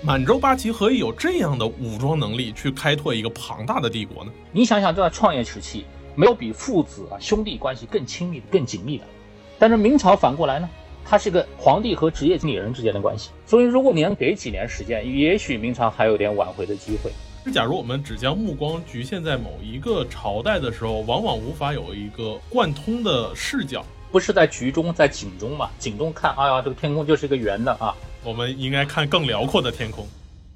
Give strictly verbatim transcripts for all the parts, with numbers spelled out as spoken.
满洲八旗何以有这样的武装能力去开拓一个庞大的帝国呢？ 你想想，在创业时期，没有比父子啊兄弟关系更亲密、更紧密的。但是明朝反过来呢，它是个皇帝和职业经理人之间的关系。所以，如果你能给几年时间，也许明朝还有点挽回的机会。 假如我们只将目光局限在某一个朝代的时候，往往无法有一个贯通的视角。 不是在局中，在井中嘛？井中看，哎呀，这个天空就是一个圆的啊。 我们应该看更辽阔的天空。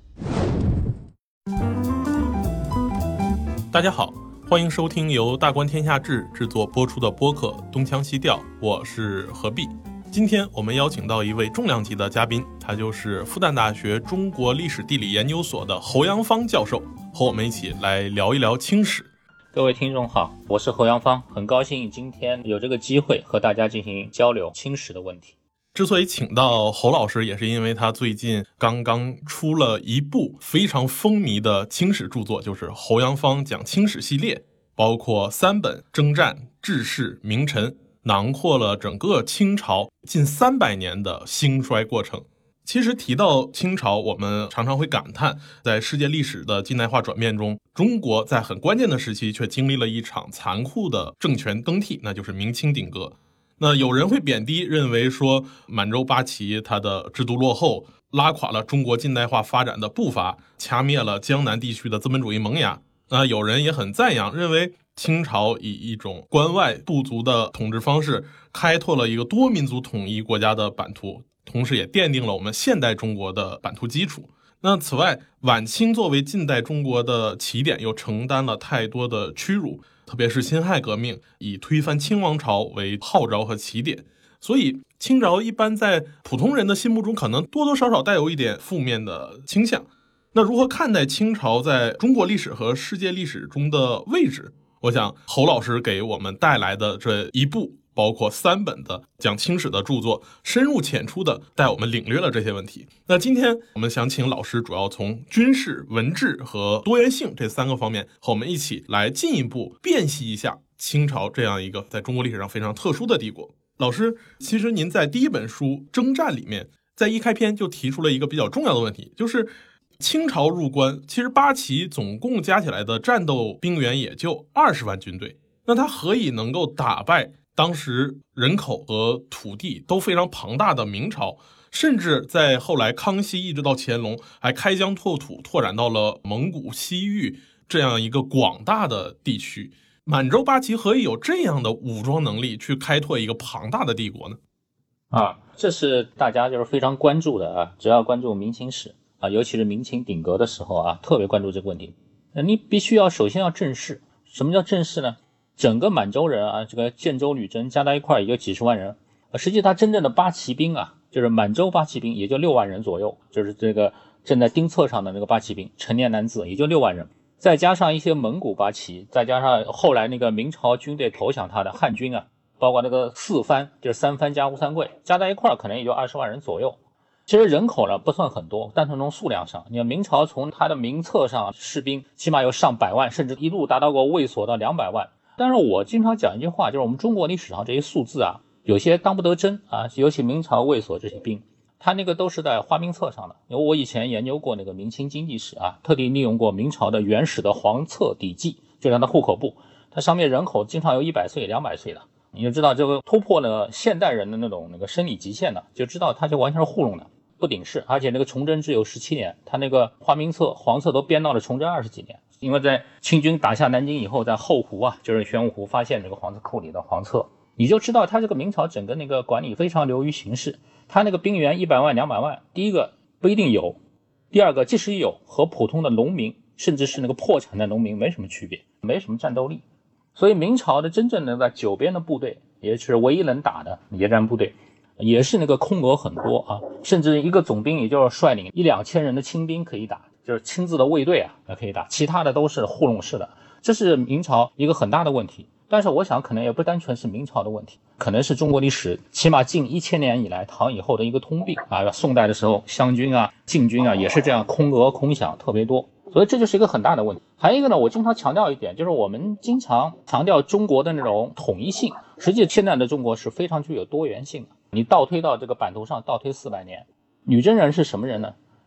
大家好，欢迎收听由大观天下志制作播出的播客《东腔西调》，我是何必。今天我们邀请到一位重量级的嘉宾，他就是复旦大学中国历史地理研究所的侯阳方教授，和我们一起来聊一聊清史。 各位听众好，我是侯阳方，很高兴今天有这个机会和大家进行交流清史的问题。 之所以请到侯老师，也是因为他最近刚刚出了一部非常风靡的清史著作，就是侯阳方讲清史系列，包括三本征战、治世、名臣，囊括了整个清朝近三百年的兴衰过程。其实提到清朝，我们常常会感叹，在世界历史的近代化转变中，中国在很关键的时期却经历了一场残酷的政权更替，那就是明清鼎革。那有人会贬低，认为说满洲八旗它的制度落后，拉垮了中国近代化发展的步伐，掐灭了江南地区的资本主义萌芽。那有人也很赞扬，认为清朝以一种关外部族的统治方式，开拓了一个多民族统一国家的版图，同时也奠定了我们现代中国的版图基础。那此外，晚清作为近代中国的起点，又承担了太多的屈辱，特别是辛亥革命以推翻清王朝为号召和起点，所以清朝一般在普通人的心目中可能多多少少带有一点负面的倾向。那如何看待清朝在中国历史和世界历史中的位置？我想侯老师给我们带来的这一部包括三本的讲清史的著作，深入浅出的带我们领略了这些问题。那今天我们想请老师主要从军事、文治和多元性这三个方面，和我们一起来进一步辨析一下清朝这样一个在中国历史上非常特殊的帝国。老师，其实您在第一本书《征战》里面，在一开篇就提出了一个比较重要的问题，就是清朝入关，其实八旗总共加起来的战斗兵员也就二十万军队，那他何以能够打败当时人口和土地都非常庞大的明朝，甚至在后来康熙一直到乾隆还开疆拓土，拓展到了蒙古、西域这样一个广大的地区？满洲八旗何以有这样的武装能力去开拓一个庞大的帝国呢？ 啊，这是大家就是非常关注的啊，只要关注明清史啊，尤其是明清鼎革的时候啊，特别关注这个问题。你必须要首先要正视，什么叫正视呢？整个满洲人啊，这个建州旅征加在一块也就几十万人，实际他真正的八旗兵啊，就是满洲八旗兵也就六万人左右，就是这个正在丁册上的那个八旗兵，成年男子也就六万人，再加上一些蒙古八旗，再加上后来那个明朝军队投降他的汉军啊，包括那个四藩，就是三藩加吴三桂，加在一块可能也就二十万人左右。其实人口呢不算很多，但从数量上，你看明朝从他的名册上士兵起码有上百万，甚至一路达到过卫所的两百万。但是我经常讲一句话，就是我们中国历史上这些数字啊，有些当不得真啊，尤其明朝卫所这些兵，他那个都是在花名册上的。因为我以前研究过那个明清经济史啊，特地利用过明朝的原始的黄册底记，就像它户口簿，它上面人口经常有一百岁、两百岁的，你就知道这个突破了现代人的那种那个生理极限的，就知道它就完全是糊弄的，不顶事。而且那个崇祯只有十七年，他那个花名册、黄册都编到了崇祯二十几年。因为在清军打下南京以后，在后湖啊，就是玄武湖发现这个黄册库里的黄册，你就知道他这个明朝整个那个管理非常流于形式。他那个兵员一百万、两百万，第一个不一定有，第二个即使有，和普通的农民甚至是那个破产的农民没什么区别，没什么战斗力。所以明朝的真正的在九边的部队，也是唯一能打的野战部队，也是那个空额很多啊，甚至一个总兵也就是率领一两千人的轻兵可以打，就是亲自的卫队啊可以打，其他的都是糊弄式的，这是明朝一个很大的问题。但是我想可能也不单纯是明朝的问题，可能是中国历史起码近一千年以来唐以后的一个通病啊。宋代的时候湘军啊禁军啊也是这样，空额空饷特别多，所以这就是一个很大的问题。还有一个呢，我经常强调一点，就是我们经常强调中国的那种统一性，实际现在的中国是非常具有多元性的。你倒推到这个版图上倒推四百年，女真人是什么人呢？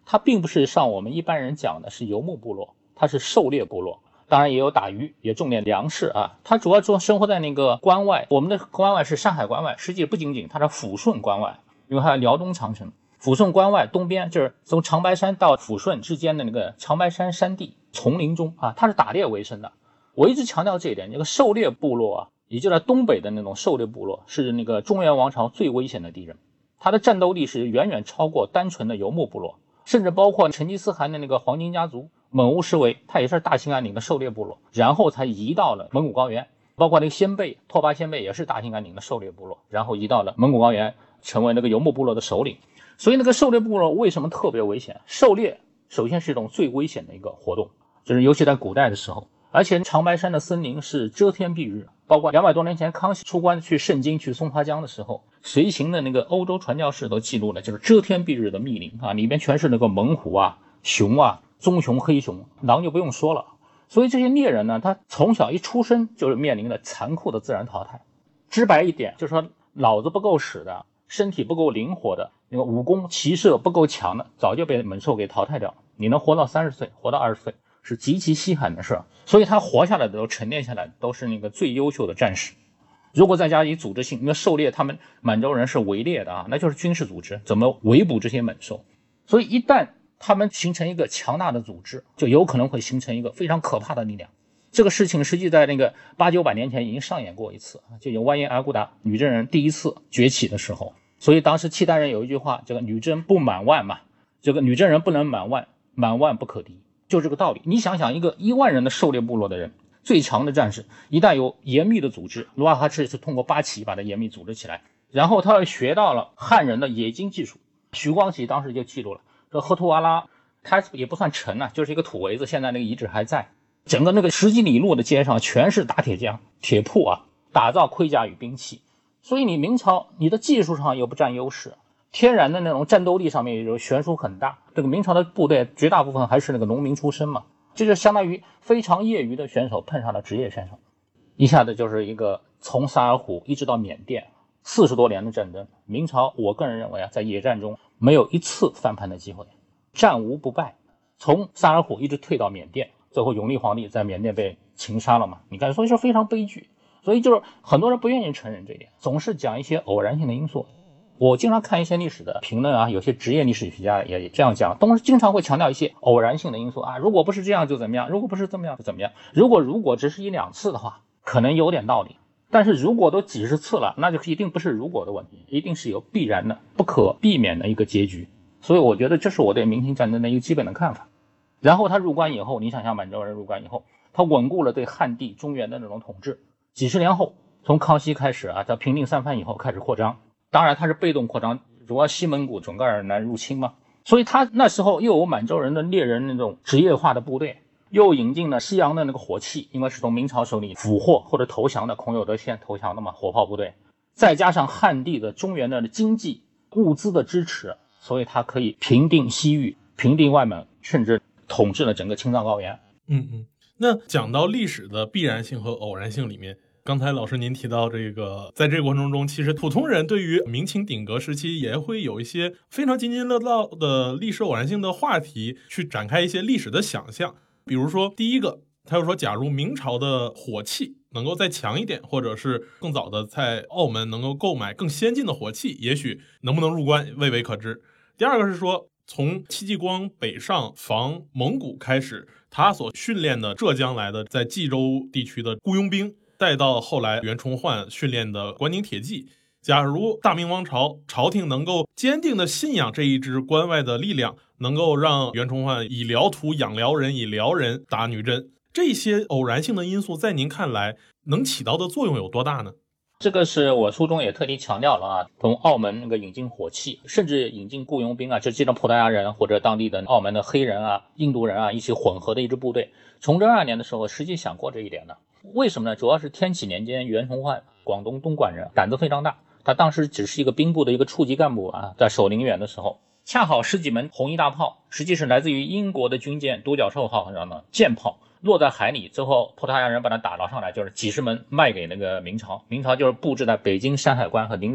它并不是像我们一般人讲的是游牧部落，它是狩猎部落。当然也有打鱼，也种点粮食啊。它主要做生活在那个关外，我们的关外是上海关外，实际不仅仅它是抚顺关外，因为它辽东长城。抚顺关外东边就是从长白山到抚顺之间的那个长白山山地丛林中啊，它是打猎为生的。我一直强调这一点，这个狩猎部落啊，也就在东北的那种狩猎部落，是那个中原王朝最危险的敌人。它的战斗力是远远超过单纯的游牧部落，甚至包括成吉思汗的那个黄巾家族。蒙兀什维，他也是大兴安岭的狩猎部落，然后才移到了蒙古高原，包括那个鲜贝，拓跋鲜贝也是大兴安岭的狩猎部落，然后移到了蒙古高原，成为那个游牧部落的首领。所以那个狩猎部落为什么特别危险？狩猎首先是一种最危险的一个活动，就是尤其在古代的时候，而且长白山的森林是遮天蔽日，包括两百多年前康熙出关去盛京去松花江的时候，随行的那个欧洲传教士都记录了，就是遮天蔽日的密林啊，里面全是那个猛虎啊、熊啊。棕熊、黑熊，狼就不用说了。所以这些猎人呢，他从小一出生就是面临着残酷的自然淘汰。直白一点，就是说脑子不够使的，身体不够灵活的，那个武功骑射不够强的，早就被猛兽给淘汰掉了。你能活到三十岁，活到二十岁，是极其稀罕的事。所以他活下来的都沉淀下来都是那个最优秀的战士。如果再加以组织性，因为狩猎他们满洲人是围猎的啊，那就是军事组织，怎么围捕这些猛兽。所以一旦他们形成一个强大的组织，就有可能会形成一个非常可怕的力量。这个事情实际在那个八九百年前已经上演过一次，就有完颜阿骨打女真人第一次崛起的时候。所以当时契丹人有一句话，这个女真不满万嘛，这个女真人不能满万，满万不可敌，就这个道理。你想想，一个一万人的狩猎部落的人，最强的战士，一旦有严密的组织，努尔哈赤是通过八旗把它严密组织起来，然后他又学到了汉人的冶金技术。徐光启当时就记录了，这赫图阿拉它也不算城啊，就是一个土围子，现在那个遗址还在。整个那个十几里路的街上全是打铁匠、铁铺啊，打造盔甲与兵器。所以你明朝，你的技术上又不占优势，天然的那种战斗力上面也就悬殊很大。这个明朝的部队绝大部分还是那个农民出身嘛，这就相当于非常业余的选手碰上了职业选手，一下子就是一个从萨尔浒一直到缅甸四十多年的战争。明朝我个人认为啊，在野战中没有一次翻盘的机会，战无不败。从萨尔浒一直退到缅甸，最后永历皇帝在缅甸被擒杀了嘛，你看，所以说非常悲剧。所以就是很多人不愿意承认这一点，总是讲一些偶然性的因素。我经常看一些历史的评论啊，有些职业历史学家也这样讲，都是经常会强调一些偶然性的因素啊，如果不是这样就怎么样，如果不是这么样就怎么样。如果如果只是一两次的话，可能有点道理，但是如果都几十次了，那就一定不是如果的问题，一定是有必然的、不可避免的一个结局。所以我觉得这是我对明清战争的一个基本的看法。然后他入关以后，你想想满洲人入关以后，他稳固了对汉地中原的那种统治。几十年后，从康熙开始啊，他平定三藩以后开始扩张，当然他是被动扩张，主要西蒙古准噶尔来入侵嘛，所以他那时候又有满洲人的猎人那种职业化的部队，又引进了西洋的那个火器，因为是从明朝手里俘获或者投降的，孔有德先投降的嘛，火炮部队，再加上汉地的中原的经济物资的支持，所以他可以平定西域，平定外蒙，甚至统治了整个青藏高原。 嗯嗯，那讲到历史的必然性和偶然性里面，刚才老师您提到这个，在这个过程中，其实普通人对于明清鼎革时期也会有一些非常津津乐道的历史偶然性的话题，去展开一些历史的想象。比如说，第一个，他就说，假如明朝的火器能够再强一点，或者是更早的在澳门能够购买更先进的火器，也许能不能入关，未为可知。第二个是说，从戚继光北上防蒙古开始，他所训练的浙江来的在冀州地区的雇佣兵，再到后来袁崇焕训练的关宁铁骑，假如大明王朝朝廷能够坚定的信仰这一支关外的力量，能够让袁崇焕以辽土养辽人，以辽人打女真，这些偶然性的因素在您看来能起到的作用有多大呢？ 这个是我书中也特地强调了啊，从澳门那个引进火器，甚至引进雇佣兵啊，就这种葡萄牙人或者当地的澳门的黑人啊、印度人啊一起混合的一支部队。崇祯二年的时候，实际想过这一点的。为什么呢？主要是天启年间，袁崇焕广东东莞人，胆子非常大，他当时只是一个兵部的一个处级干部啊，在守陵园的时候，恰好十几门红衣大炮，实际是来自于英国的军舰独角兽号上的舰炮，落在海里之后，葡萄牙人把它打捞上来，就是几十门卖给那个明朝，明朝就是布置在北京、山海关和宁远，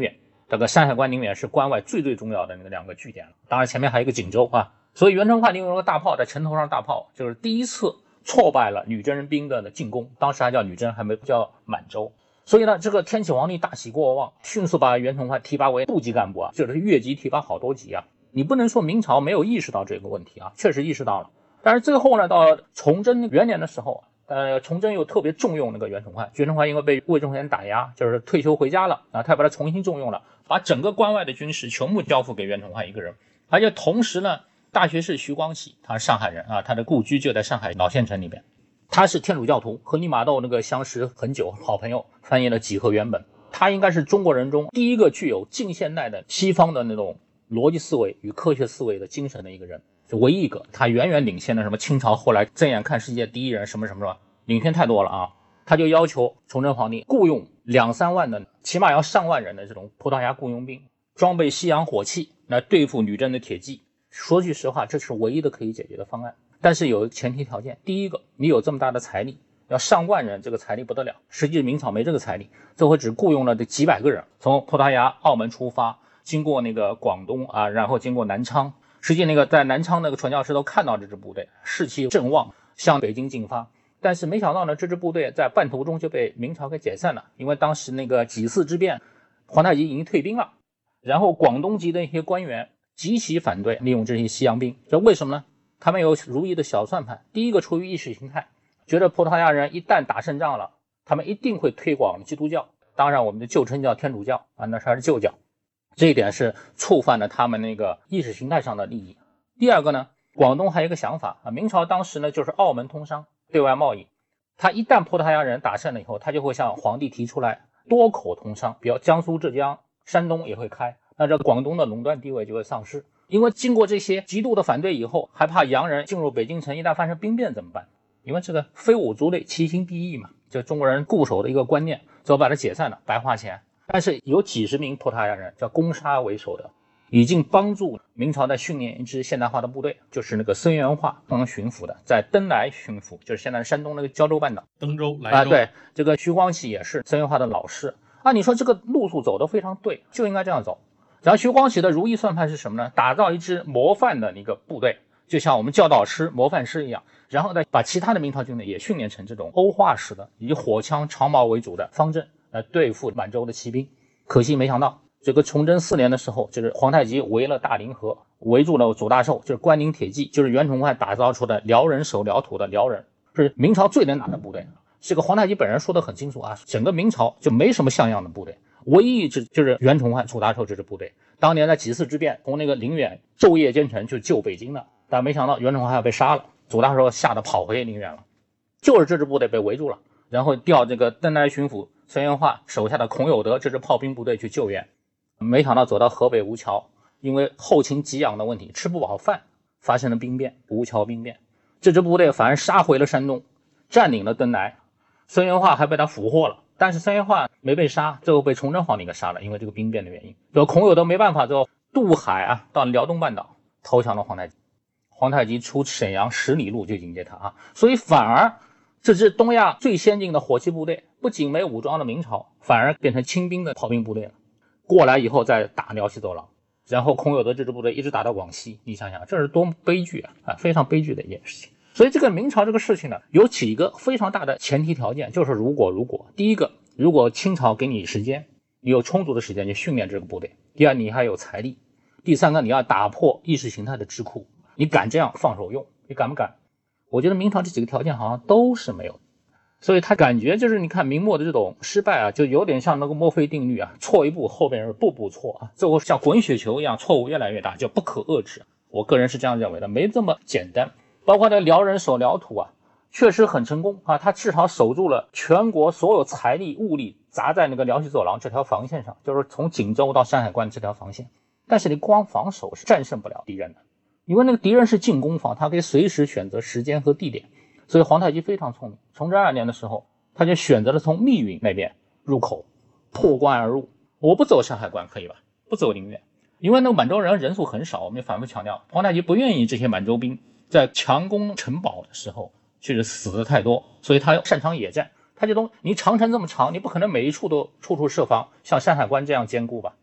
这个山海关宁远是关外最最重要的那个两个据点了，当然前面还有一个锦州啊。所以袁崇焕利用了大炮，在城头上大炮，就是第一次挫败了女真人兵的进攻，当时还叫女真，还没叫满洲。所以呢，这个天启皇帝大喜过望，迅速把袁崇焕提拔为部级干部啊，就是越级提拔好多级啊。你不能说明朝没有意识到这个问题啊，确实意识到了。但是最后呢，到崇祯元年的时候，呃，崇祯又特别重用那个袁崇焕，袁崇焕因为被魏忠贤打压，就是退休回家了啊，他把他重新重用了，把整个关外的军事全部交付给袁崇焕一个人。而且同时呢，大学士徐光启，他是上海人啊，他的故居就在上海老县城里边。他是天主教徒，和利玛窦那个相识很久，好朋友，翻译了几何原本。他应该是中国人中第一个具有近现代的西方的那种逻辑思维与科学思维的精神的一个人，是唯一一个。他远远领先了什么清朝后来睁眼看世界第一人什么什么什么，领先太多了啊！他就要求崇祯皇帝雇佣两三万的，起码要上万人的这种葡萄牙雇佣兵，装备西洋火器来对付女真的铁骑。说句实话，这是唯一的可以解决的方案。但是有前提条件，第一个，你有这么大的财力，要上万人，这个财力不得了。实际明朝没这个财力，这回只雇佣了这几百个人，从葡萄牙、澳门出发，经过那个广东啊，然后经过南昌。实际那个在南昌那个传教士都看到这支部队士气正旺，向北京进发。但是没想到呢，这支部队在半途中就被明朝给解散了，因为当时那个几次之变，皇太极已经退兵了，然后广东籍的一些官员极其反对利用这些西洋兵，这为什么呢？他们有如意的小算盘。第一个，出于意识形态，觉得葡萄牙人一旦打胜仗了，他们一定会推广基督教，当然我们的旧称叫天主教啊，那还是旧教，这一点是触犯了他们那个意识形态上的利益。第二个呢，广东还有一个想法啊，明朝当时呢就是澳门通商，对外贸易，他一旦葡萄牙人打胜了以后，他就会向皇帝提出来多口通商，比如江苏、浙江、山东也会开，那这广东的垄断地位就会丧失。因为经过这些极度的反对以后，还怕洋人进入北京城，一旦发生兵变怎么办？因为这个非我族类，其心必异嘛，这中国人固守的一个观念，最后把它解散了，白花钱。但是有几十名葡萄牙人叫攻杀为首的，已经帮助明朝在训练一支现代化的部队，就是那个孙元化当巡抚的，在登莱巡抚，就是现在山东那个胶州半岛， 登州、莱州啊，对，这个徐光启也是孙元化的老师啊。你说这个路数走得非常对，就应该这样走。然后徐光启的如意算盘是什么呢？打造一支模范的一个部队，就像我们教导师、模范师一样，然后呢，把其他的明朝军队也训练成这种欧化式的，以火枪、长矛为主的方阵来对付满洲的骑兵。可惜没想到，这个崇祯四年的时候，就是皇太极围了大凌河，围住了左大寿，就是关宁铁骑，就是袁崇焕打造出的辽人守辽土的辽人，是明朝最能打的部队。这个皇太极本人说得很清楚啊，整个明朝就没什么像样的部队。唯一一支就是袁崇焕、楚大寿这支部队，当年在几次之变，从那个宁远昼夜兼程去救北京的，但没想到袁崇焕要被杀了，楚大寿吓得跑回宁远了，就是这支部队被围住了，然后调这个登莱巡抚孙元化手下的孔有德这支炮兵部队去救援，没想到走到河北吴桥，因为后勤给养的问题，吃不饱饭，发生了兵变，吴桥兵变，这支部队反而杀回了山东，占领了登莱，孙元化还被他俘获了。但是孙元化没被杀，最后被崇祯皇帝给杀了，因为这个兵变的原因。最后孔有德没办法，最后渡海啊，到辽东半岛投降了皇太极。皇太极出沈阳十里路就迎接他啊，所以反而这支东亚最先进的火器部队，不仅没武装的明朝，反而变成清兵的炮兵部队了。过来以后再打辽西走廊，然后孔有德这支部队一直打到广西，你想想这是多么悲剧啊！啊，非常悲剧的一件事情。所以这个明朝这个事情呢，有几个非常大的前提条件，就是如果如果第一个，如果清朝给你时间，你有充足的时间去训练这个部队；第二，你还有财力；第三个，你要打破意识形态的桎梏，你敢这样放手用，你敢不敢？我觉得明朝这几个条件好像都是没有，所以他感觉就是你看明末的这种失败啊，就有点像那个墨菲定律啊，错一步后边是步步错啊，最后像滚雪球一样，错误越来越大，就不可遏制。我个人是这样认为的，没这么简单。包括这辽人守辽土啊，确实很成功啊，他至少守住了全国所有财力物力砸在那个辽西走廊这条防线上，就是从锦州到山海关这条防线。但是你光防守是战胜不了敌人的，因为那个敌人是进攻方，他可以随时选择时间和地点。所以皇太极非常聪明，崇祯二年的时候，他就选择了从密云那边入口，破关而入。我不走山海关可以吧？不走宁远，因为那个满洲人人数很少，我们也反复强调，皇太极不愿意这些满洲兵在强攻城堡的时候确实死的太多，所以他擅长野战。他这东你长城这么长，你不可能每一处都处处设防，像山海关这样坚固吧？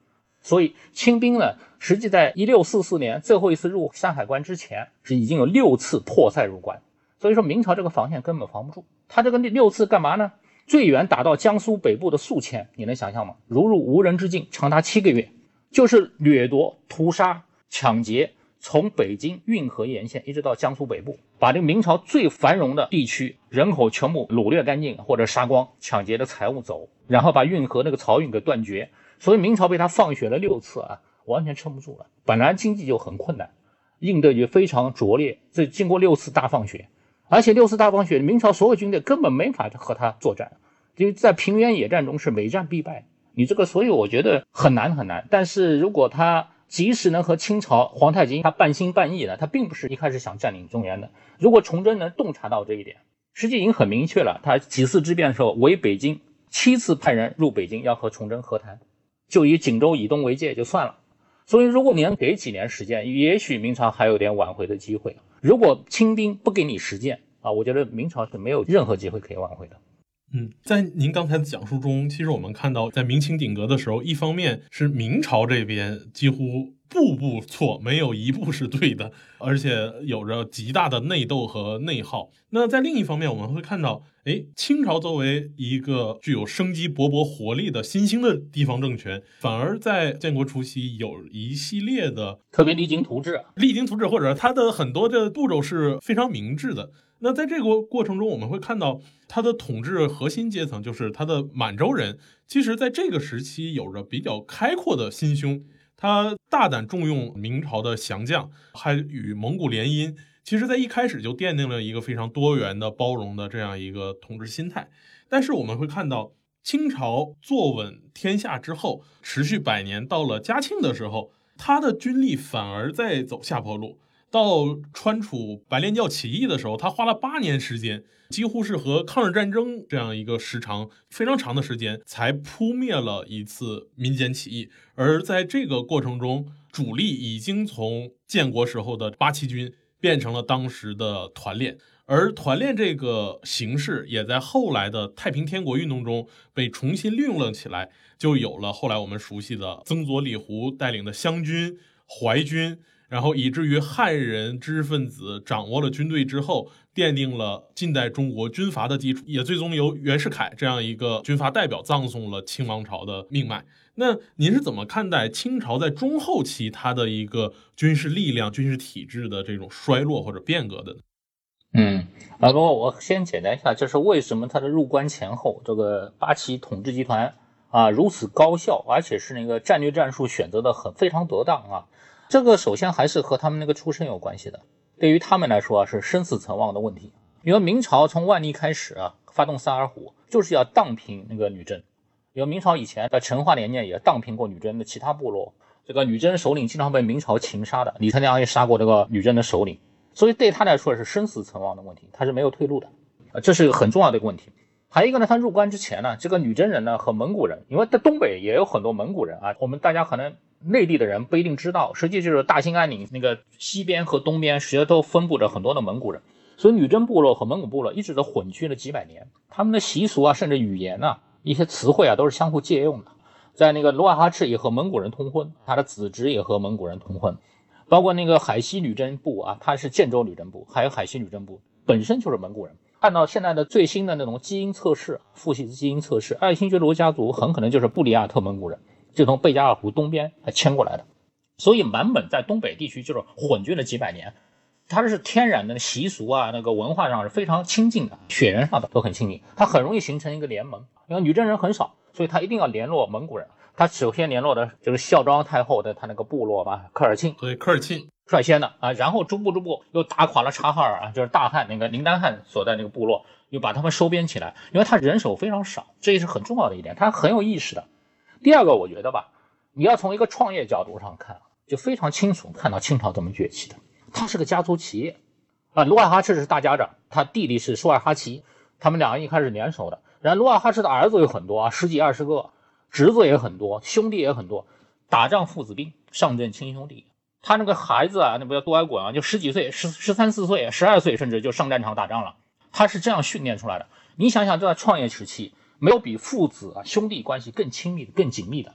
所以清兵呢，实际在一六四四年最后一次入山海关之前，是已经有六次破塞入关。所以说明朝这个防线根本防不住。他这个六次干嘛呢？最远打到江苏北部的宿迁，你能想象吗？如入无人之境，长达七个月，就是掠夺、屠杀、抢劫，从北京运河沿线一直到江苏北部，把这个明朝最繁荣的地区人口全部掳掠干净或者杀光，抢劫的财物走，然后把运河那个漕运给断绝。所以明朝被他放血了六次啊，完全撑不住了。本来经济就很困难，应对就非常拙劣，这经过六次大放血，而且六次大放血，明朝所有军队根本没法和他作战，因为在平原野战中是每战必败。你这个，所以我觉得很难很难。但是如果他即使能和清朝皇太极他半心半意的，他并不是一开始想占领中原的。如果崇祯能洞察到这一点，实际已经很明确了。他几次之变的时候，围北京七次派人入北京要和崇祯和谈，就以锦州以东为界就算了。所以如果你能给几年时间，也许明朝还有点挽回的机会。如果清兵不给你时间啊，我觉得明朝是没有任何机会可以挽回的。 嗯，在您刚才的讲述中，其实我们看到在明清鼎革的时候，一方面是明朝这边几乎步步错，没有一步是对的，而且有着极大的内斗和内耗。那在另一方面，我们会看到，哎，清朝作为一个具有生机勃勃活力的新兴的地方政权，反而在建国初期有一系列的特别励精图治， 励精图治，或者它的很多的步骤是非常明智的。那在这个过程中，我们会看到他的统治核心阶层，就是他的满洲人，其实在这个时期有着比较开阔的心胸，他大胆重用明朝的降将，还与蒙古联姻，其实在一开始就奠定了一个非常多元的包容的这样一个统治心态。但是我们会看到清朝坐稳天下之后，持续百年，到了嘉庆的时候，他的军力反而在走下坡路。到川楚白莲教起义的时候，他花了八年时间，几乎是和抗日战争这样一个时长非常长的时间，才扑灭了一次民间起义。而在这个过程中，主力已经从建国时候的八旗军变成了当时的团练，而团练这个形式也在后来的太平天国运动中被重新利用了起来，就有了后来我们熟悉的曾左李胡带领的湘军、淮军，然后以至于汉人知识分子掌握了军队之后，奠定了近代中国军阀的基础，也最终由袁世凯这样一个军阀代表葬送了清王朝的命脉。那您是怎么看待清朝在中后期它的一个军事力量、军事体制的这种衰落或者变革的呢？ 嗯，啊，不过我先简单一下，就是为什么他的入关前后，这个八旗统治集团啊如此高效，而且是那个战略战术选择的很非常得当啊。这个首先还是和他们那个出身有关系的，对于他们来说啊是生死存亡的问题。因为明朝从万历开始啊，发动三耳虎，就是要荡平那个女真。因为明朝以前在成化年间也荡平过女真的其他部落，这个女真首领经常被明朝擒杀的，李成梁也杀过这个女真的首领，所以对他来说是生死存亡的问题，他是没有退路的，这是一个很重要的一个问题。还有一个呢，他入关之前呢，这个女真人呢和蒙古人，因为在东北也有很多蒙古人啊，我们大家可能内地的人不一定知道，实际就是大兴安岭那个西边和东边实际都分布着很多的蒙古人，所以女真部落和蒙古部落一直都混居了几百年，他们的习俗啊，甚至语言啊，一些词汇啊都是相互借用的。在那个努尔哈赤也和蒙古人通婚，他的子侄也和蒙古人通婚，包括那个海西女真部啊，他是建州女真部，还有海西女真部本身就是蒙古人。按照现在的最新的那种基因测试，父系基因测试，爱新觉罗家族很可能就是布里亚特蒙古人，就从贝加尔湖东边迁过来的。所以满本在东北地区就是混居了几百年，它是天然的习俗啊，那个文化上是非常亲近的，血缘上的都很亲近，它很容易形成一个联盟。因为女真人很少，所以他一定要联络蒙古人。他首先联络的就是孝庄太后的他那个部落吧，科尔沁， 对，科尔沁率先的啊，然后逐步逐步又打垮了察哈尔啊，就是大汉那个林丹汗所在那个部落，又把他们收编起来，因为他人手非常少，这也是很重要的一点，他很有意识的。第二个，我觉得吧，你要从一个创业角度上看，就非常清楚看到清朝怎么崛起的。他是个家族企业啊，努尔哈赤是大家长，他弟弟是舒尔哈齐，他们两个一开始联手的。然后努尔哈赤的儿子有很多啊，十几二十个，侄子也很多，兄弟也很多，打仗父子兵，上阵亲兄弟。他那个孩子啊，那不要多挨滚啊，就十几岁，十十三四岁，十二岁甚至就上战场打仗了。他是这样训练出来的。你想想，在创业时期，没有比父子啊兄弟关系更亲密的、更紧密的。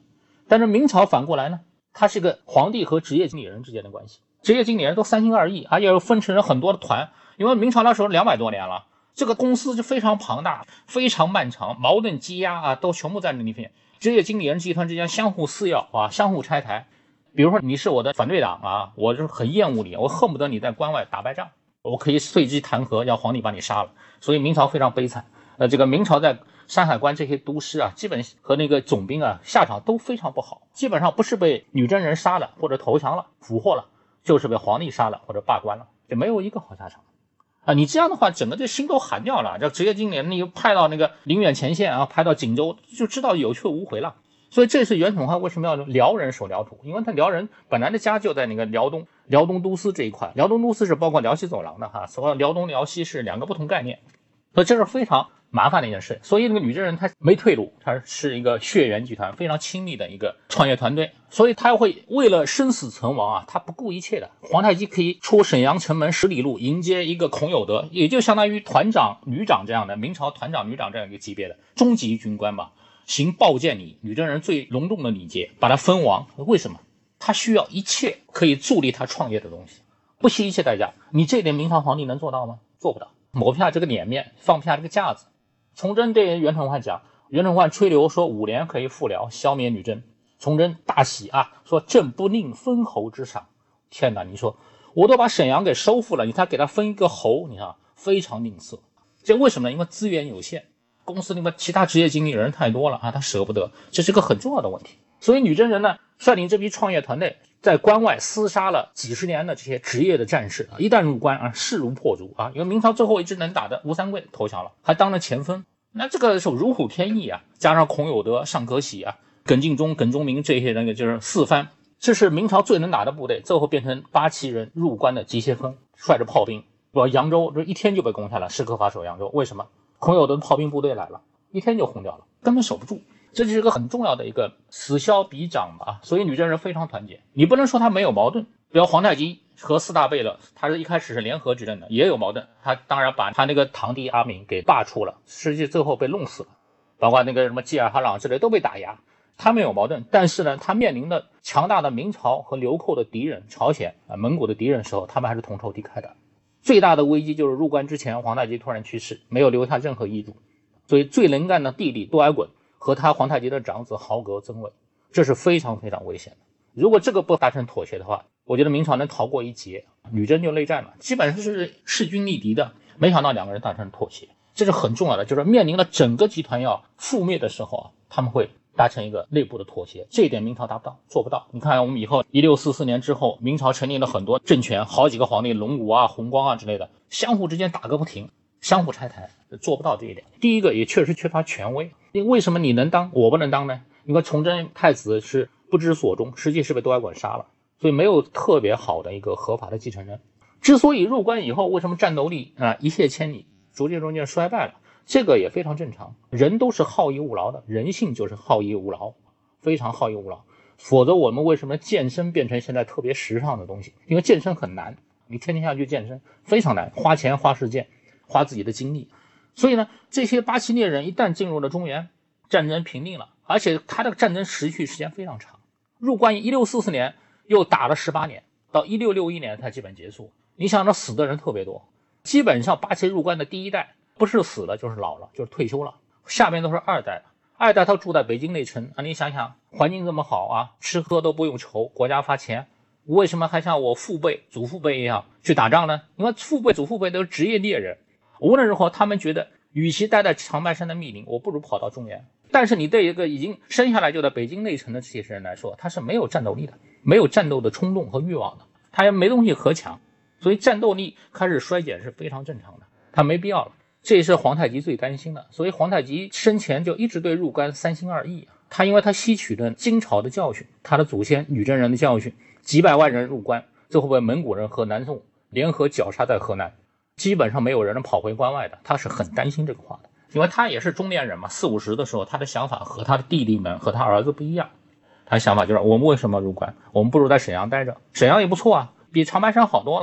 但是明朝反过来呢，它是个皇帝和职业经理人之间的关系，职业经理人都三心二意，而且又分成了很多的团，因为明朝那时候两百多年了，这个公司就非常庞大，非常漫长，矛盾积压啊，都全部在那里面。职业经理人集团之间相互撕咬啊，相互拆台。比如说你是我的反对党啊，我就很厌恶你，我恨不得你在关外打败仗，我可以随机弹劾，要皇帝把你杀了。所以明朝非常悲惨。呃，这个明朝在山海关这些都师啊，基本和那个总兵啊下场都非常不好，基本上不是被女真人杀了或者投降了俘获了，就是被皇帝杀了或者罢官了，就没有一个好下场啊！你这样的话，整个这心都寒掉了。这职业经理人你派到那个宁远前线啊，派到锦州，就知道有去无回了。所以这是袁崇焕为什么要辽人守辽土，因为他辽人本来的家就在那个辽东，辽东都司这一块。辽东都司是包括辽西走廊的哈，所以辽东辽西是两个不同概念，所以这是非常麻烦的一件事。所以那个女真人她没退路，她是一个血缘集团非常亲密的一个创业团队，所以她会为了生死存亡啊，她不顾一切的。皇太极可以出沈阳城门十里路迎接一个孔有德，也就相当于团长旅长这样的，明朝团长旅长这样一个级别的中级军官吧，行报见礼，女真人最隆重的礼节，把他封王。为什么？他需要一切可以助力他创业的东西，不惜一切代价。你这点明朝皇帝能做到吗？做不到，抹不下这个脸面，放不下这个架子。崇祯对袁崇焕讲，袁崇焕吹牛说五年可以复辽，消灭女真。崇祯大喜啊，说朕不宁封侯之赏。天哪，你说我都把沈阳给收复了，你才给他分一个侯，你看非常吝啬。这为什么呢？因为资源有限，公司里面其他职业经理人太多了啊，他舍不得，这是个很重要的问题。所以女真人呢，率领这批创业团队在关外厮杀了几十年的这些职业的战士，一旦入关啊，势如破竹啊。因为明朝最后一支能打的吴三桂投降了，还当了前锋，那这个是如虎添翼啊。加上孔有德、尚可喜啊、耿敬忠、耿忠明这些人，就是四番，这是明朝最能打的部队，最后变成八旗人入关的急先锋，率着炮兵，我扬州这一天就被攻下了，时刻法守扬州。为什么？孔有德炮兵部队来了，一天就轰掉了，根本守不住。这就是一个很重要的一个此消彼长吧。所以女真人非常团结，你不能说他没有矛盾。比如皇太极和四大贝勒，他是一开始是联合执政的，也有矛盾。他当然把他那个堂弟阿敏给罢黜了，实际最后被弄死了，包括那个什么济尔哈朗之类都被打压。他没有矛盾，但是呢，他面临的强大的明朝和流寇的敌人朝鲜啊、蒙古的敌人的时候，他们还是同仇敌忾的。最大的危机就是入关之前，皇太极突然去世，没有留下任何遗嘱，所以最能干的弟弟多尔衮和他皇太极的长子豪格增位，这是非常非常危险的。如果这个不达成妥协的话，我觉得明朝能逃过一劫，女真就内战了，基本上是势均力敌的。没想到两个人达成妥协，这是很重要的，就是面临了整个集团要覆灭的时候啊，他们会达成一个内部的妥协，这一点明朝达不到，做不到。你看我们以后一六四四年之后，明朝成立了很多政权，好几个皇帝，龙武啊、弘光啊之类的，相互之间打个不停，相互拆台，做不到这一点。第一个也确实缺乏权威，为什么你能当我不能当呢？因为崇祯太子是不知所终，实际是被多尔衮杀了，所以没有特别好的一个合法的继承人。之所以入关以后为什么战斗力啊一泻千里，逐渐逐渐衰败了，这个也非常正常，人都是好逸恶劳的，人性就是好逸恶劳，非常好逸恶劳。否则我们为什么健身变成现在特别时尚的东西？因为健身很难，你天天下去健身非常难，花钱花时间花自己的精力。所以呢，这些八旗猎人一旦进入了中原，战争平定了，而且他的战争持续时间非常长，入关一六四四年又打了十八年，到一六六一年才基本结束。你想着死的人特别多，基本上八旗入关的第一代不是死了就是老了，就是退休了，下面都是二代了。二代他住在北京内城啊，你想想环境这么好啊，吃喝都不用愁，国家发钱，为什么还像我父辈祖父辈一样去打仗呢？因为父辈祖父辈都是职业猎人，无论如何他们觉得与其待在长白山的密林，我不如跑到中原。但是你对一个已经生下来就在北京内城的这些人来说，他是没有战斗力的，没有战斗的冲动和欲望的，他也没东西可抢，所以战斗力开始衰减是非常正常的，他没必要了。这也是皇太极最担心的，所以皇太极生前就一直对入关三心二意。他因为他吸取了金朝的教训，他的祖先女真人的教训，几百万人入关，最后被蒙古人和南宋联合绞杀在河南，基本上没有人能跑回关外的，他是很担心这个话的。因为他也是中年人嘛，四五十的时候，他的想法和他的弟弟们和他儿子不一样。他的想法就是我们为什么入关？我们不如在沈阳待着，沈阳也不错啊，比长白山好多了。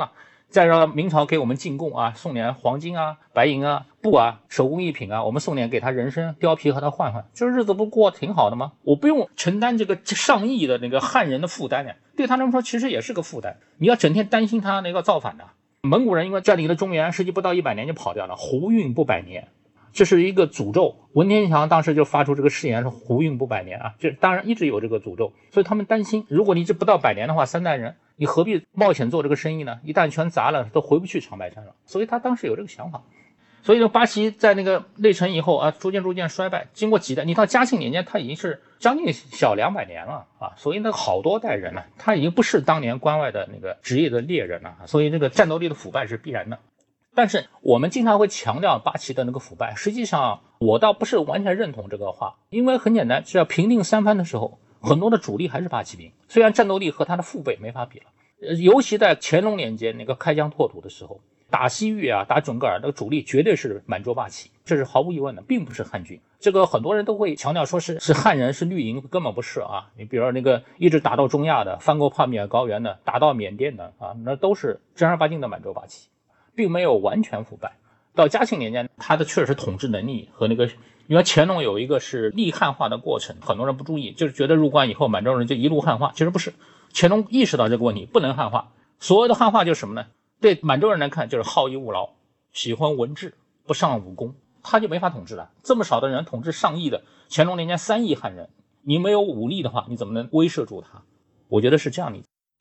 再让明朝给我们进贡啊，送点黄金啊、白银啊、布啊、手工艺品啊，我们送点给他人参、貂皮和他换换，这日子不过挺好的吗？我不用承担这个上亿的那个汉人的负担呀，对他来说其实也是个负担。你要整天担心他那个造反的。蒙古人因为占领了中原，实际不到一百年就跑掉了，胡运不百年，这是一个诅咒。文天祥当时就发出这个誓言，是胡运不百年啊，这当然一直有这个诅咒，所以他们担心，如果你这不到百年的话，三代人你何必冒险做这个生意呢？一旦全砸了，都回不去长白山了。所以他当时有这个想法。所以呢，八旗在那个内城以后啊，逐渐逐渐衰败，经过几代，你到嘉庆年间，他已经是将近小两百年了啊，所以那好多代人了，他已经不是当年关外的那个职业的猎人了，所以这个战斗力的腐败是必然的。但是我们经常会强调八旗的那个腐败，实际上我倒不是完全认同这个话，因为很简单，只要平定三藩的时候，很多的主力还是八旗兵，虽然战斗力和他的父辈没法比了，尤其在乾隆年间那个开疆拓土的时候，打西域啊，打准噶尔，那个主力绝对是满洲八旗，这是毫无疑问的，并不是汉军。这个很多人都会强调说是是汉人是绿营，根本不是啊。你比如说那个一直打到中亚的，翻过帕米尔高原的，打到缅甸的啊，那都是正儿八经的满洲八旗，并没有完全腐败。到嘉庆年间，他的确实统治能力和那个，因为乾隆有一个是立汉化的过程，很多人不注意，就是觉得入关以后满洲人就一路汉化，其实不是。乾隆意识到这个问题，不能汉化。所谓的汉化就是什么呢？对满洲人来看，就是好逸恶劳，喜欢文治，不上武功，他就没法统治了。这么少的人统治上亿的，乾隆年间三亿汉人，你没有武力的话，你怎么能威慑住他？我觉得是这样的。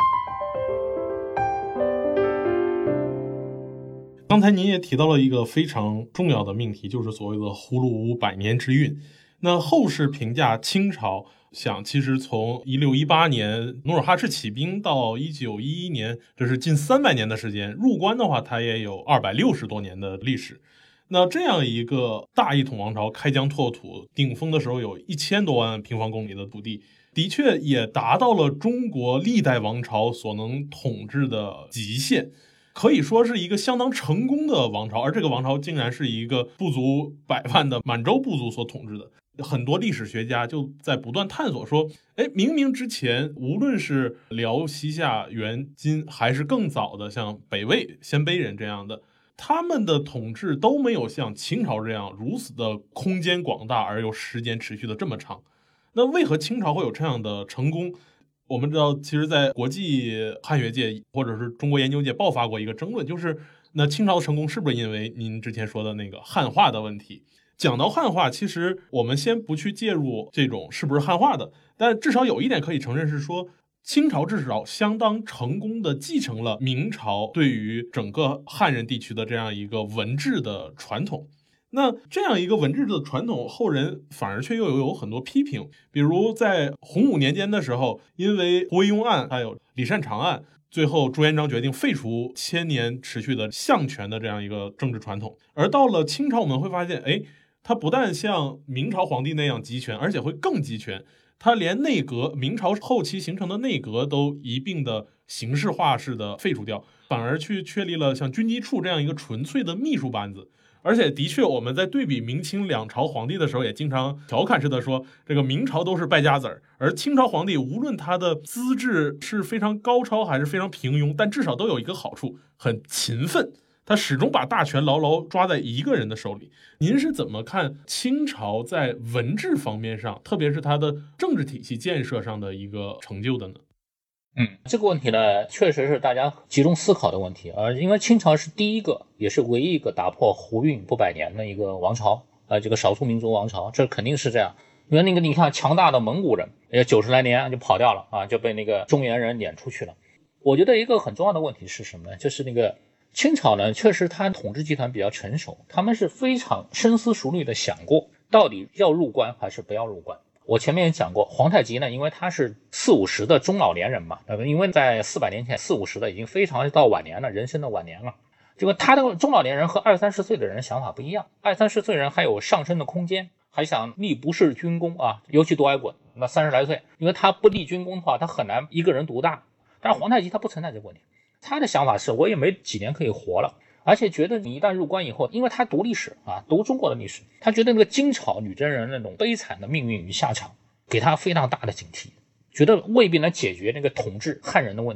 刚才您也提到了一个非常重要的命题，就是所谓的葫芦坞百年之运。那后世评价清朝，想其实从一六一八年努尔哈赤起兵到一九一一年，这是近三百年的时间，入关的话它也有二百六十多年的历史。那这样一个大一统王朝开疆拓土，顶峰的时候有一千多万平方公里的土地，的确也达到了中国历代王朝所能统治的极限，可以说是一个相当成功的王朝。而这个王朝竟然是一个不足百万的满洲部族所统治的。很多历史学家就在不断探索说，哎，明明之前无论是辽西夏元金，还是更早的像北魏鲜卑人这样的，他们的统治都没有像清朝这样如此的空间广大而又时间持续的这么长。那为何清朝会有这样的成功？我们知道，其实在国际汉学界或者是中国研究界爆发过一个争论，就是那清朝的成功是不是因为您之前说的那个汉化的问题？讲到汉化，其实我们先不去介入这种是不是汉化的，但至少有一点可以承认是说，清朝至少相当成功的继承了明朝对于整个汉人地区的这样一个文治的传统。那这样一个文治的传统，后人反而却又有很多批评，比如在洪武年间的时候，因为胡惟庸案还有李善长案，最后朱元璋决定废除千年持续的相权的这样一个政治传统。而到了清朝，我们会发现，哎，他不但像明朝皇帝那样集权，而且会更集权。他连内阁，明朝后期形成的内阁都一并的形式化式的废除掉，反而去确立了像军机处这样一个纯粹的秘书班子。而且的确，我们在对比明清两朝皇帝的时候，也经常调侃式的说，这个明朝都是败家子儿，而清朝皇帝无论他的资质是非常高超还是非常平庸，但至少都有一个好处，很勤奋。他始终把大权牢牢抓在一个人的手里。您是怎么看清朝在文治方面上，特别是他的政治体系建设上的一个成就的呢？ 嗯，这个问题呢，确实是大家集中思考的问题。而因为清朝是第一个，也是唯一一个打破胡运不百年的一个王朝，呃，这个少数民族王朝，这肯定是这样。因为那个你看，强大的蒙古人，也九十来年就跑掉了啊，就被那个中原人撵出去了。我觉得一个很重要的问题是什么呢？就是那个清朝呢，确实它统治集团比较成熟，他们是非常深思熟虑的想过，到底要入关还是不要入关。我前面也讲过，皇太极呢，因为他是四五十的中老年人嘛，因为在四百年前，四五十的已经非常到晚年了，人生的晚年了。这个他的中老年人和二三十岁的人想法不一样，二三十岁人还有上升的空间，还想立不是军功啊，尤其多尔衮，那三十来岁，因为他不立军功的话，他很难一个人独大。但是皇太极他不存在这个问题，他的想法是我也没几年可以活了，而且觉得你一旦入关以后，因为他读历史啊，读中国的历史，他觉得那个金朝女真人那种悲惨的命运与下场，给他非常大的警惕，觉得未必能解决那个统治汉人的问题。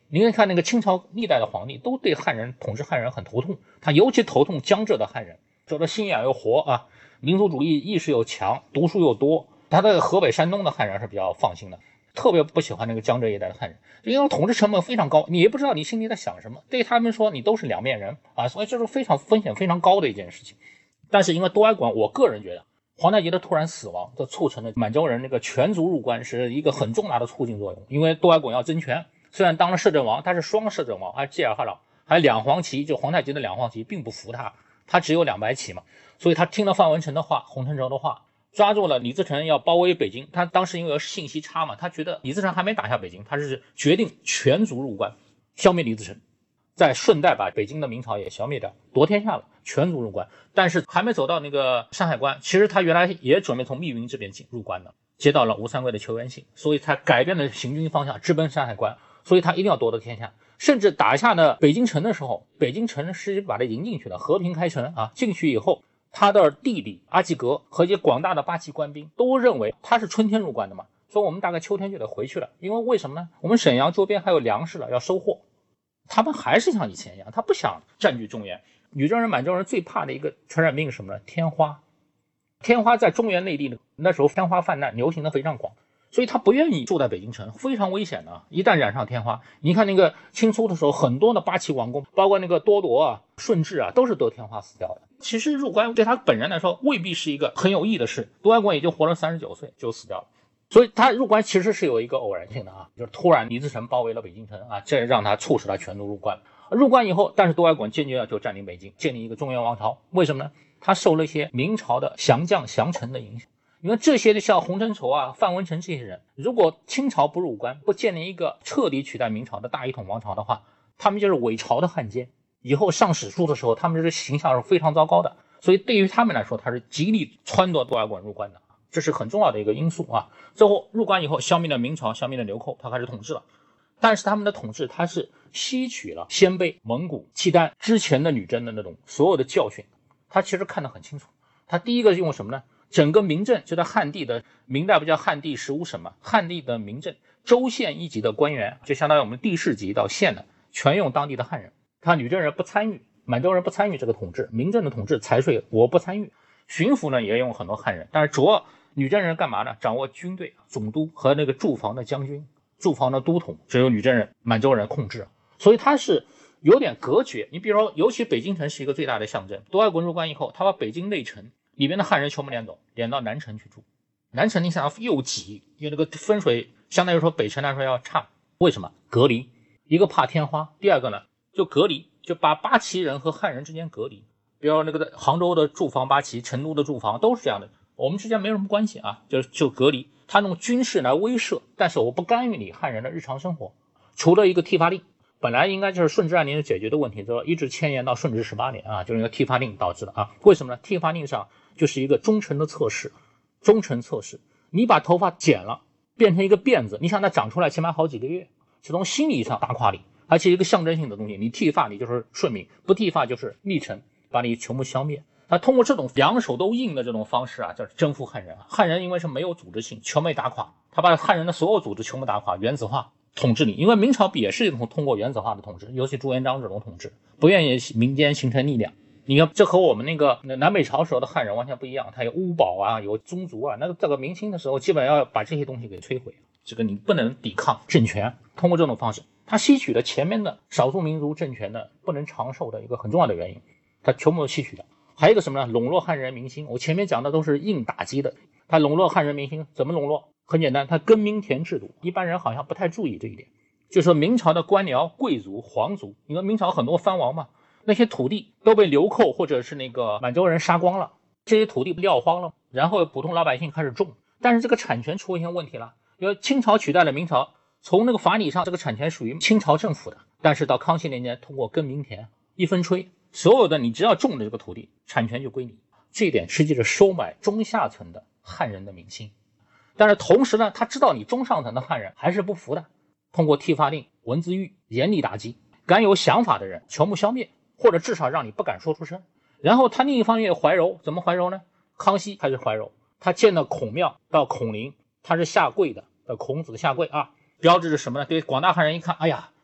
你可以看那个清朝历代的皇帝都对汉人统治汉人很头痛，他尤其头痛江浙的汉人，说的心眼又活啊，民族主义意识又强，读书又多。他的河北山东的汉人是比较放心的，特别不喜欢那个江浙一带的汉人，因为统治成本非常高，你也不知道你心里在想什么，对他们说你都是两面人啊，所以这是非常风险非常高的一件事情。但是因为多尔衮，我个人觉得皇太极的突然死亡，这促成了满洲人那个全族入关，是一个很重大的促进作用。因为多尔衮要争权，虽然当了摄政王，他是双摄政王，还济尔哈朗，还两黄旗，就皇太极的两黄旗并不服他，他只有两白旗嘛，所以他听了范文成的话，洪承畴的话，抓住了李自成要包围北京。他当时因为信息差嘛，他觉得李自成还没打下北京，他是决定全族入关，消灭李自成，再顺带把北京的明朝也消灭掉，夺天下了，全族入关。但是还没走到那个山海关，其实他原来也准备从密云这边进入关的，接到了吴三桂的求援信，所以才改变了行军方向，直奔山海关。所以他一定要夺得天下，甚至打下了北京城的时候，北京城是把他迎进去的，和平开城啊。进去以后，他的弟弟阿济格和一些广大的八旗官兵都认为他是春天入关的嘛，所以我们大概秋天就得回去了。因为为什么呢？我们沈阳周边还有粮食了，要收获。他们还是像以前一样，他不想占据中原。女真人、满洲人最怕的一个传染病是什么呢？天花。天花在中原内地那时候天花泛滥，流行的非常广，所以他不愿意住在北京城，非常危险的。一旦染上天花，你看那个清初的时候，很多的八旗王公，包括那个多铎啊、顺治啊，都是得天花死掉的。其实入关对他本人来说未必是一个很有益的事，多尔衮也就活了三十九岁就死掉了。所以他入关其实是有一个偶然性的啊，就是突然李自成包围了北京城啊，这让他促使他全族入关。入关以后，但是多尔衮坚决要求占领北京，建立一个中原王朝。为什么呢？他受了一些明朝的降将降臣的影响。因为这些的像洪承畴啊、范文成这些人，如果清朝不入关，不建立一个彻底取代明朝的大一统王朝的话，他们就是伪朝的汉奸。以后上史书的时候，他们这个形象是非常糟糕的。所以对于他们来说，他是极力撺掇多尔衮入关的，这是很重要的一个因素啊。最后入关以后，消灭了明朝，消灭了流寇，他开始统治了。但是他们的统治，他是吸取了鲜卑、蒙古、契丹之前的女真的那种所有的教训，他其实看得很清楚。他第一个用什么呢？整个明政就在汉地的，明代不叫汉地十五省嘛，汉地的明政州县一级的官员，就相当于我们地市级到县的，全用当地的汉人。他女真人不参与，满洲人不参与这个统治，明政的统治财税我不参与。巡抚呢也用很多汉人，但是主要女真人干嘛呢？掌握军队、总督和那个驻防的将军、驻防的都统，只有女真人、满洲人控制，所以他是有点隔绝。你比如说，尤其北京城是一个最大的象征，多尔衮入关以后，他把北京内城里边的汉人全部撵走，撵到南城去住。南城你想又挤，因为那个分水相对来说北城来说要差。为什么？隔离，一个怕天花，第二个呢就隔离，就把八旗人和汉人之间隔离。比如那个杭州的驻防八旗，成都的驻防都是这样的，我们之间没有什么关系啊，就就隔离。他用军事来威慑，但是我不干预你汉人的日常生活。除了一个剃发令，本来应该就是顺治二年解决的问题，就一直牵延到顺治十八年啊，就是一个剃发令导致的啊。为什么呢？剃发令上就是一个忠诚的测试，忠诚测试。你把头发剪了，变成一个辫子，你想它长出来起码好几个月，是从心理上打垮你，而且一个象征性的东西。你剃发你就是顺民，不剃发就是逆臣，把你全部消灭。他通过这种两手都硬的这种方式啊，叫征服汉人。汉人因为是没有组织性，全被打垮。他把汉人的所有组织全部打垮，原子化统治你。因为明朝也是一种通过原子化的统治，尤其朱元璋这种统治，不愿意民间形成力量。你看，这和我们那个南北朝时候的汉人完全不一样，他有巫宝啊，有宗族啊。那个这个明清的时候，基本要把这些东西给摧毁。这个你不能抵抗政权，通过这种方式，他吸取了前面的少数民族政权的不能长寿的一个很重要的原因，他全部吸取的。还有一个什么呢？笼络汉人民心。我前面讲的都是硬打击的，他笼络汉人民心怎么笼络？很简单，他更名田制度，一般人好像不太注意这一点。就是说明朝的官僚、贵族、皇族，你看明朝很多藩王嘛，那些土地都被流寇或者是那个满洲人杀光了，这些土地撂荒了，然后普通老百姓开始种，但是这个产权出现问题了。因为清朝取代了明朝，从那个法理上这个产权属于清朝政府的，但是到康熙年间通过更名田一分吹，所有的你只要种的这个土地产权就归你，这一点实际是收买中下层的汉人的民心。但是同时呢，他知道你中上层的汉人还是不服的，通过剃发令、文字狱严厉打击，敢有想法的人全部消灭，或者至少让你不敢说出声。然后他另一方面怀柔，怎么怀柔呢？康熙开始怀柔，他建了孔庙到孔陵，他是下跪的，孔子的下跪啊，标志着什么呢？对广大汉人一看，哎呀，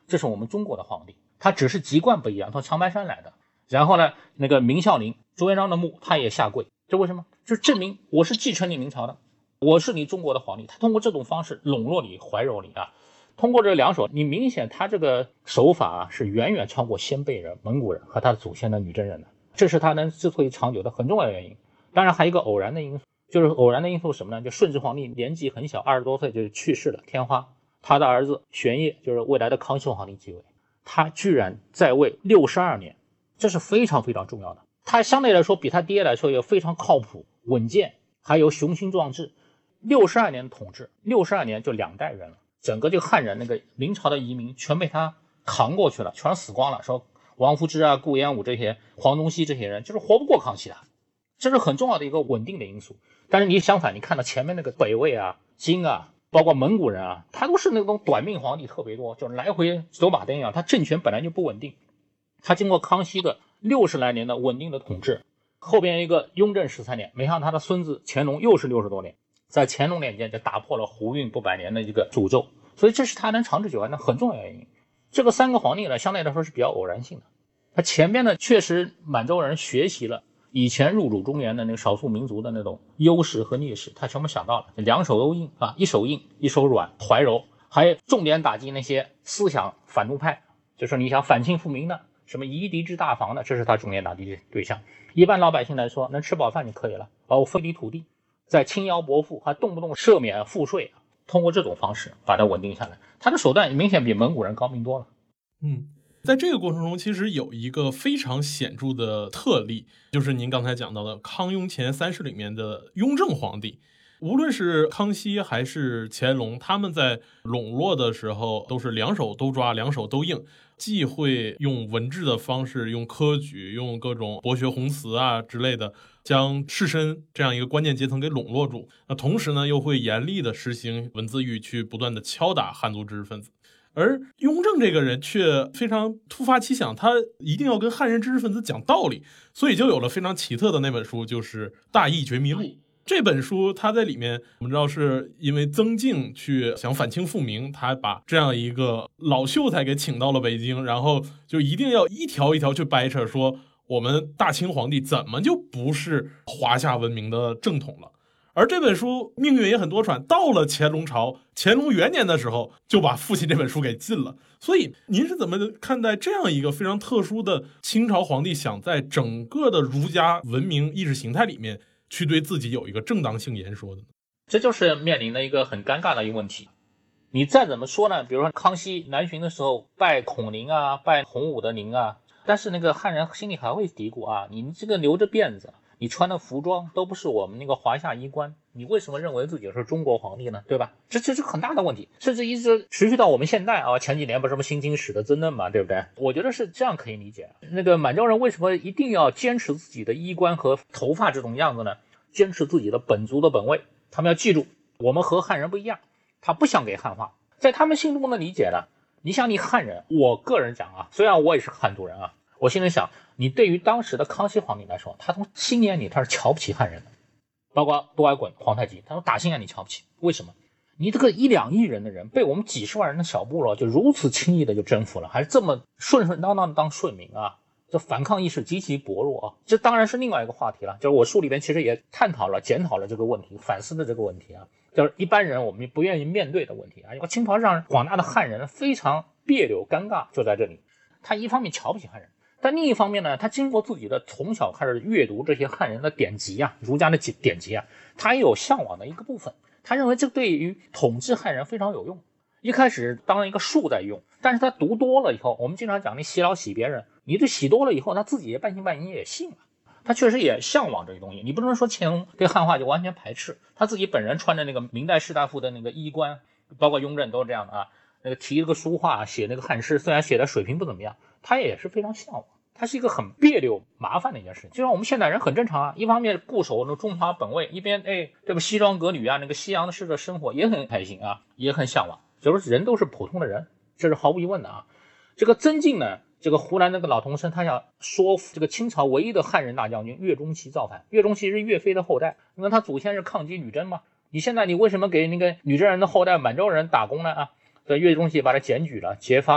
这是我们中国的皇帝，他只是籍贯不一样，从长白山来的。然后呢，那个明孝陵朱元璋的墓他也下跪，这为什么？就证明我是继承你明朝的，我是你中国的皇帝。他通过这种方式笼络你，怀柔你啊。通过这两手，你明显他这个手法啊是远远超过鲜卑人、蒙古人和他的祖先的女真人的，这是他能之所以长久的很重要的原因。当然还有一个偶然的因素，就是偶然的因素是什么呢？就顺治皇帝年纪很小，二十多岁就去世了，天花。他的儿子玄烨就是未来的康熙皇帝继位，他居然在位六十二年，这是非常非常重要的。他相对来说比他爹来说也非常靠谱、稳健，还有雄心壮志。六十二年的统治，六十二年就两代人了，整个这个汉人那个明朝的移民全被他扛过去了，全死光了。说王夫之啊、顾炎武这些、黄宗羲这些人就是活不过康熙的，这是很重要的一个稳定的因素。但是你相反，你看到前面那个北魏啊、金啊，包括蒙古人啊，他都是那种短命皇帝特别多，就来回走马灯一样，他政权本来就不稳定。他经过康熙的六十来年的稳定的统治，后边一个雍正十三年，没想到他的孙子乾隆又是六十多年，在乾隆年间就打破了胡运不百年的一个诅咒，所以这是他能长治久安的很重要原因。这个三个皇帝呢，相对来说是比较偶然性的。他前边呢，确实满洲人学习了以前入主中原的那个少数民族的那种优势和劣势，他全部想到了，两手都硬啊，一手硬一手软，怀柔，还重点打击那些思想反动派，就是你想反清复明的，什么夷狄之大防的，这是他重点打击的对象。一般老百姓来说，能吃饱饭就可以了，包括分离土地，在轻徭薄赋，还动不动赦免赋税，通过这种方式把它稳定下来，他的手段明显比蒙古人高明多了。 嗯。在这个过程中，其实有一个非常显著的特例，就是您刚才讲到的康雍乾三世里面的雍正皇帝。无论是康熙还是乾隆，他们在笼络的时候都是两手都抓，两手都硬，既会用文治的方式，用科举，用各种博学宏词啊之类的，将士绅这样一个关键阶层给笼络住。那同时呢，又会严厉的实行文字狱，去不断的敲打汉族知识分子。而雍正这个人却非常突发奇想，他一定要跟汉人知识分子讲道理，所以就有了非常奇特的那本书，就是《大义觉迷录》。这本书他在里面，我们知道是因为曾静去想反清复明，他把这样一个老秀才给请到了北京，然后就一定要一条一条去掰扯，说我们大清皇帝怎么就不是华夏文明的正统了。而这本书命运也很多舛，到了乾隆朝乾隆元年的时候，就把父亲这本书给禁了。所以您是怎么看待这样一个非常特殊的清朝皇帝想在整个的儒家文明意识形态里面去对自己有一个正当性言说的呢？ 这就是面临的一个很尴尬的一个问题。你再怎么说呢，比如说康熙南巡的时候拜孔宁啊，拜洪武的宁啊，但是那个汉人心里还会嘀咕啊，你这个留着辫子，你穿的服装都不是我们那个华夏衣冠，你为什么认为自己是中国皇帝呢？对吧？这这是很大的问题，甚至一直持续到我们现代啊。前几年不是什么新经史的争论嘛，对不对？我觉得是这样可以理解。那个满洲人为什么一定要坚持自己的衣冠和头发这种样子呢？坚持自己的本族的本位，他们要记住，我们和汉人不一样，他不想给汉化。在他们心中的理解呢，你想你汉人，我个人讲啊，虽然我也是汉族人啊，我心里想，你对于当时的康熙皇帝来说，他从心眼里他是瞧不起汉人的，包括多尔衮、皇太极，他说打心眼里瞧不起。为什么？你这个一两亿人的人被我们几十万人的小部落就如此轻易的就征服了，还是这么顺顺当当的当顺民啊，这反抗意识极其薄弱啊。这当然是另外一个话题了，就是我书里边其实也探讨了检讨了这个问题，反思的这个问题啊，就是一般人我们不愿意面对的问题啊。因为清朝上广大的汉人非常别扭尴尬，就在这里，他一方面瞧不起汉人，但另一方面呢，他经过自己的从小开始阅读这些汉人的典籍啊，儒家的典籍啊，他也有向往的一个部分，他认为这对于统治汉人非常有用。一开始当一个术在用，但是他读多了以后，我们经常讲你洗脑洗别人，你这洗多了以后，他自己也半信半疑也信了，他确实也向往这些东西。你不能说乾隆对汉化就完全排斥，他自己本人穿着那个明代士大夫的那个衣冠，包括雍正都是这样的啊，那个提这个书画写那个汉诗，虽然写的水平不怎么样，他也是非常向往。它是一个很别扭麻烦的一件事，就像我们现代人很正常啊，一方面固守那中华本位，一边哎这个西装革履啊，那个西洋式的生活也很开心啊，也很向往，就是人都是普通的人，这是毫无疑问的啊。这个曾静呢，这个湖南那个老同生，他想说服这个清朝唯一的汉人大将军岳钟琪造反。岳钟琪是岳飞的后代，因为他祖先是抗击女真嘛，你现在你为什么给那个女真人的后代满洲人打工呢啊？所以岳钟琪把他检举了，揭发了。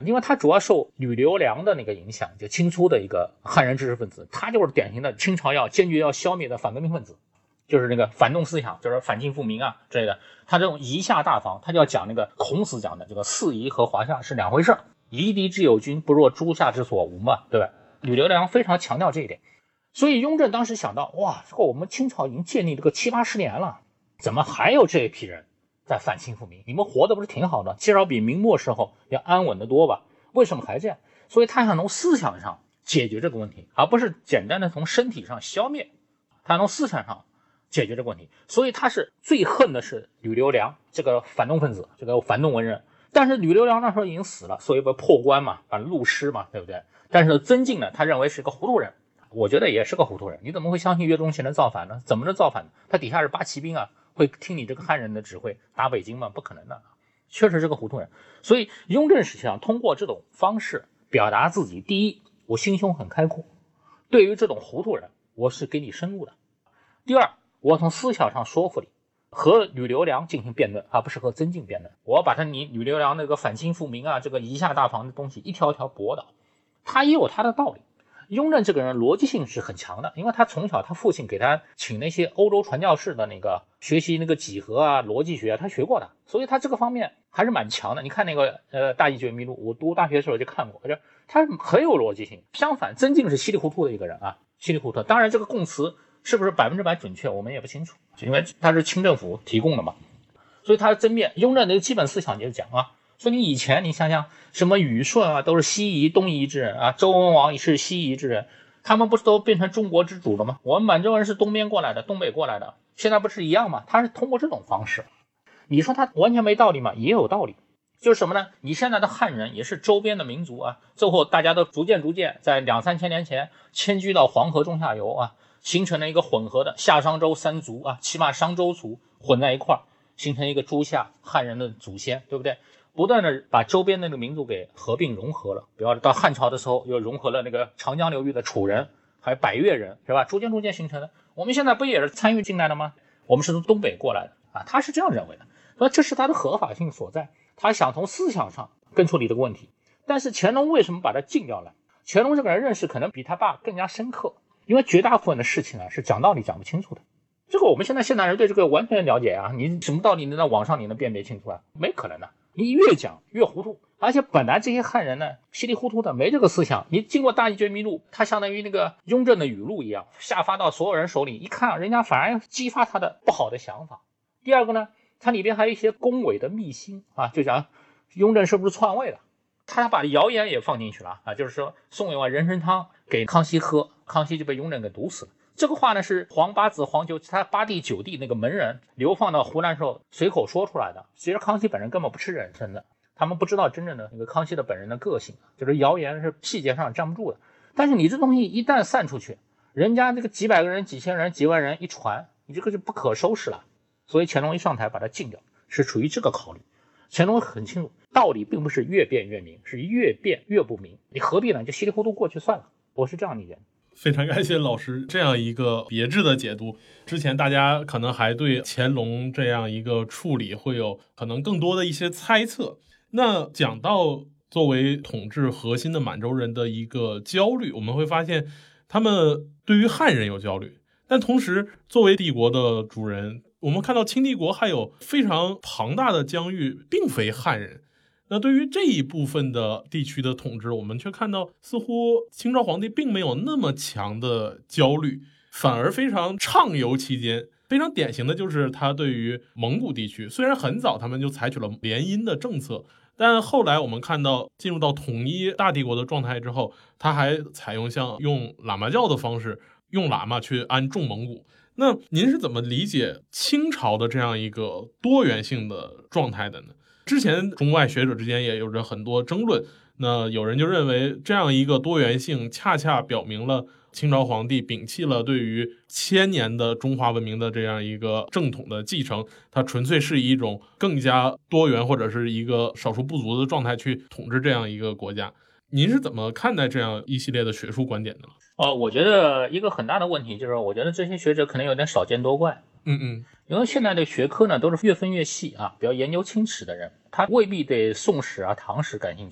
因为他主要受吕留良的那个影响，就清初的一个汉人知识分子，他就是典型的清朝要坚决要消灭的反革命分子，就是那个反动思想，就是反清复明啊之类的。他这种夷下大防，他就要讲那个孔子讲的这个四夷和华夏是两回事，夷狄之有君，不若诸夏之所无嘛，对吧？吕留良非常强调这一点。所以雍正当时想到，哇，这个我们清朝已经建立这个七八十年了，怎么还有这一批人在反清复明？你们活的不是挺好的，至少比明末时候要安稳得多吧？为什么还这样？所以他想从思想上解决这个问题，而不是简单的从身体上消灭，他从思想上解决这个问题。所以他是最恨的是吕留良这个反动分子，这个反动文人。但是吕留良那时候已经死了，所以被破官嘛，把戮尸嘛，对不对？但是曾静呢，他认为是个糊涂人，我觉得也是个糊涂人。你怎么会相信岳钟贤的造反呢？怎么能造反呢？他底下是八旗兵啊，会听你这个汉人的指挥打北京吗？不可能的，确实是个糊涂人。所以雍正实际上通过这种方式表达自己，第一，我心胸很开阔，对于这种糊涂人我是给你生路的；第二，我从思想上说服你，和吕留良进行辩论，而不是和曾静辩论。我要把他你吕留良那个反清复明啊，这个夷下大防的东西一条条驳倒，他也有他的道理。雍正这个人逻辑性是很强的，因为他从小他父亲给他请那些欧洲传教士的那个学习那个几何啊、逻辑学啊，他学过的，所以他这个方面还是蛮强的。你看那个呃《大义觉迷录》，我读大学的时候就看过，就他很有逻辑性。相反，曾静是稀里糊涂的一个人啊，稀里糊涂。当然，这个供词是不是百分之百准确，我们也不清楚，因为他是清政府提供的嘛。所以他争辩雍正的基本思想就是讲啊。所以你以前你想想，什么虞舜啊，都是西夷东夷之人啊，周文王也是西夷之人，他们不是都变成中国之主了吗？我们满洲人是东边过来的，东北过来的，现在不是一样吗？他是通过这种方式，你说他完全没道理吗？也有道理。就是什么呢？你现在的汉人也是周边的民族啊，最后大家都逐渐逐渐在两三千年前迁居到黄河中下游啊，形成了一个混合的夏商周三族啊，起码商周族混在一块儿，形成一个诸夏汉人的祖先，对不对？不断的把周边那个民族给合并融合了，比如到汉朝的时候又融合了那个长江流域的楚人还有百越人，是吧？逐渐逐渐形成的。我们现在不也是参与进来的吗？我们是从东北过来的啊，他是这样认为的，所以这是他的合法性所在。他想从思想上跟处理这个问题。但是乾隆为什么把他禁掉了？乾隆这个人认识可能比他爸更加深刻，因为绝大部分的事情啊是讲道理讲不清楚的。这个我们现在现代人对这个完全了解啊，你什么道理能在网上你能辨别清楚啊？没可能的。你越讲越糊涂，而且本来这些汉人呢稀里糊涂的没这个思想，你经过大义觉迷录，它相当于那个雍正的语录一样，下发到所有人手里，一看人家反而激发他的不好的想法。第二个呢，它里边还有一些恭维的秘辛啊，就讲雍正是不是篡位了，他把谣言也放进去了啊，就是说宋有碗人参汤给康熙喝，康熙就被雍正给毒死了。这个话呢是皇八子皇九他八弟九弟那个门人流放到湖南时候随口说出来的，其实康熙本人根本不吃人参的，他们不知道真正的那个康熙的本人的个性，就是谣言是细节上站不住的。但是你这东西一旦散出去，人家这个几百个人几千人几万人一传，你这个就不可收拾了。所以乾隆一上台把它禁掉，是出于这个考虑。乾隆很清楚道理并不是越辩越明，是越辩越不明，你何必呢？就稀里糊涂过去算了，我是这样理解的。 非常感谢老师这样一个别致的解读。之前大家可能还对乾隆这样一个处理会有可能更多的一些猜测。那讲到作为统治核心的满洲人的一个焦虑，我们会发现他们对于汉人有焦虑，但同时作为帝国的主人，我们看到清帝国还有非常庞大的疆域并非汉人。那对于这一部分的地区的统治，我们却看到似乎清朝皇帝并没有那么强的焦虑，反而非常畅游其间。非常典型的就是他对于蒙古地区，虽然很早他们就采取了联姻的政策，但后来我们看到进入到统一大帝国的状态之后，他还采用像用喇嘛教的方式，用喇嘛去安重蒙古。那您是怎么理解清朝的这样一个多元性的状态的呢？之前中外学者之间也有着很多争论，那有人就认为这样一个多元性恰恰表明了清朝皇帝摒弃了对于千年的中华文明的这样一个正统的继承，它纯粹是一种更加多元或者是一个少数不足的状态去统治这样一个国家。您是怎么看待这样一系列的学术观点的？ 哦，我觉得一个很大的问题就是，我觉得这些学者可能有点少见多怪。 嗯嗯， 因为现在的学科呢都是越分越细啊，比较研究清史的人，他未必对宋史啊、唐史感兴趣，